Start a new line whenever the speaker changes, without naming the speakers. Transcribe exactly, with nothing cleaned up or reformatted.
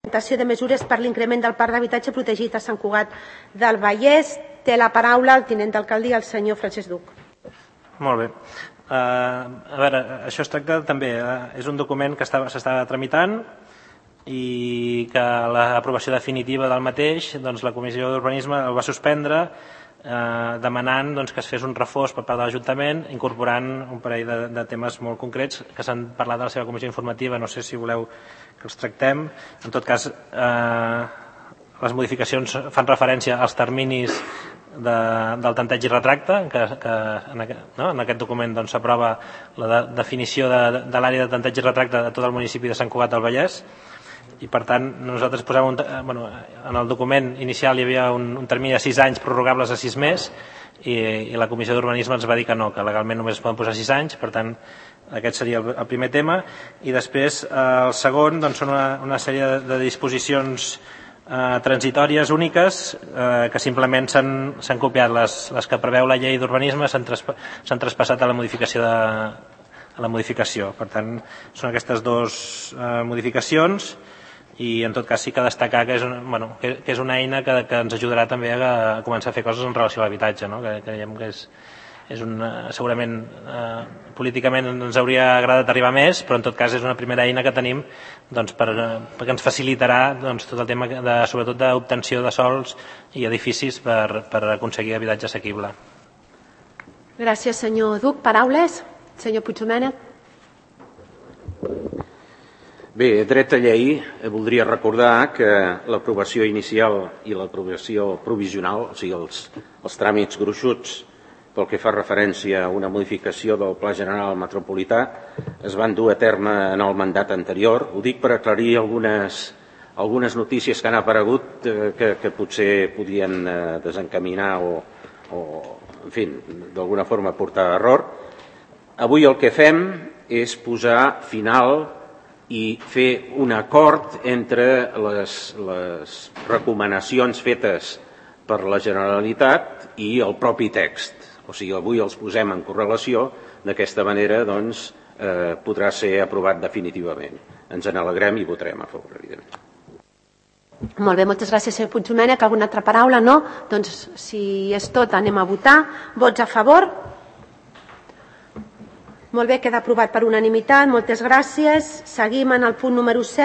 de mesures per l'increment del parc d'habitatge protegit a Sant Cugat del Vallès. Té la paraula el tinent d'alcaldia, el senyor Francesc Duc.
Molt bé. Uh, a veure, això es tracta també, uh, és un document que s'està tramitant i que l'aprovació definitiva del mateix, doncs la Comissió d'Urbanisme el va suspendre eh, demanant doncs, que es fes un reforç per part de l'Ajuntament, incorporant un parell de, de temes molt concrets que s'han parlat de la seva comissió informativa, no sé si voleu que els tractem. En tot cas, eh, les modificacions fan referència als terminis de, del tanteig i retracte, que, que en, aquest, no? en aquest document doncs, s'aprova la de, definició de, de l'àrea de tanteig i retracte de tot el municipi de Sant Cugat del Vallès, i per tant nosaltres posem un, bueno, en el document inicial hi havia un, un termini de sis anys prorrogables a sis més i, i la Comissió d'Urbanisme ens va dir que no, que legalment només es poden posar sis anys, per tant aquest seria el, el primer tema. I després eh, el segon doncs, són una, una sèrie de, de disposicions eh, transitòries úniques eh, que simplement s'han copiat les, les que preveu la llei d'urbanisme, s'han traspa, traspassat a la modificació de, a la modificació. Per tant són aquestes dues eh, modificacions. I en tot cas sí que destacar que és, un, bueno, que, que és una eina que, que ens ajudarà també a, a començar a fer coses en relació a l'habitatge, no? que creiem que és, és una, segurament eh, políticament ens hauria agradat arribar més, però en tot cas és una primera eina que tenim doncs, per, perquè ens facilitarà doncs, tot el tema de, sobretot d'obtenció de sols i edificis per, per aconseguir habitatge assequible.
Gràcies, senyor Duc. Paraules? Senyor Puigdomènech.
Bé, dret a llei, voldria recordar que l'aprovació inicial i l'aprovació provisional, o sigui, els, els tràmits gruixuts pel que fa referència a una modificació del Pla General Metropolità es van dur a terme en el mandat anterior. Ho dic per aclarir algunes, algunes notícies que han aparegut eh, que, que potser podien eh, desencaminar o, o en fi, d'alguna forma portar a error. Avui el que fem és posar final i fer un acord entre les, les recomanacions fetes per la Generalitat i el propi text. O sigui, avui els posem en correlació, d'aquesta manera doncs, eh, podrà ser aprovat definitivament. Ens en alegrem i votarem a favor, evidentment.
Molt bé, moltes gràcies, senyor Puigdomènech. Alguna altra paraula? No? Doncs, si és tot, anem a votar. Vots a favor? Molt bé, queda aprovat per unanimitat. Moltes gràcies. Seguim en el punt número set.